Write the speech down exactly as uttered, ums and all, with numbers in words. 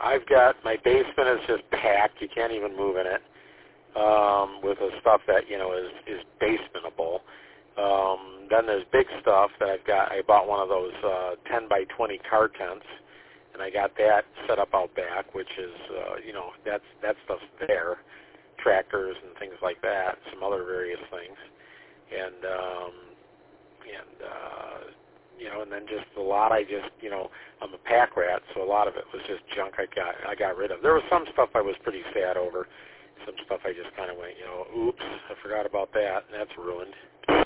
I've got, my basement is just packed. You can't even move in it um, with the stuff that, you know, is, is basementable. Um, then there's big stuff that I've got. I bought one of those uh, ten by twenty car tents, and I got that set up out back, which is, uh, you know, that's that stuff's there, tractors and things like that, some other various things, and um, and uh, you know, and then just a lot. I just, you know, I'm a pack rat, so a lot of it was just junk I got I got rid of. There was some stuff I was pretty sad over. Some stuff I just kind of went, you know, oops, I forgot about that, and that's ruined.